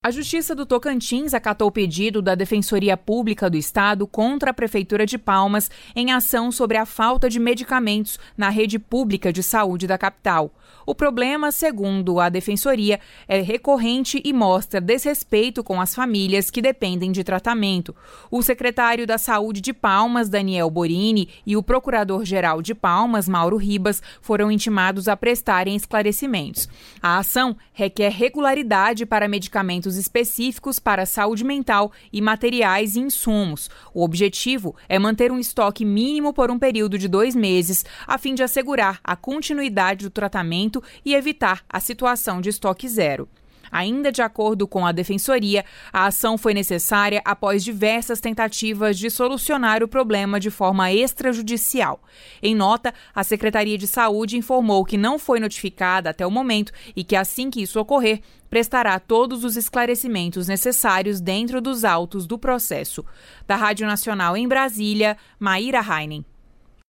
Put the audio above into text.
A Justiça do Tocantins acatou o pedido da Defensoria Pública do Estado contra a Prefeitura de Palmas em ação sobre a falta de medicamentos na rede pública de saúde da capital. O problema, segundo a Defensoria, é recorrente e mostra desrespeito com as famílias que dependem de tratamento. O secretário da Saúde de Palmas, Daniel Borini, e o procurador-geral de Palmas, Mauro Ribas, foram intimados a prestarem esclarecimentos. A ação requer regularidade para medicamentos específicos para a saúde mental e materiais e insumos. O objetivo é manter um estoque mínimo por um período de 2 meses, a fim de assegurar a continuidade do tratamento e evitar a situação de estoque zero. Ainda de acordo com a Defensoria, a ação foi necessária após diversas tentativas de solucionar o problema de forma extrajudicial. Em nota, a Secretaria de Saúde informou que não foi notificada até o momento e que, assim que isso ocorrer, prestará todos os esclarecimentos necessários dentro dos autos do processo. Da Rádio Nacional em Brasília, Maíra Heinen.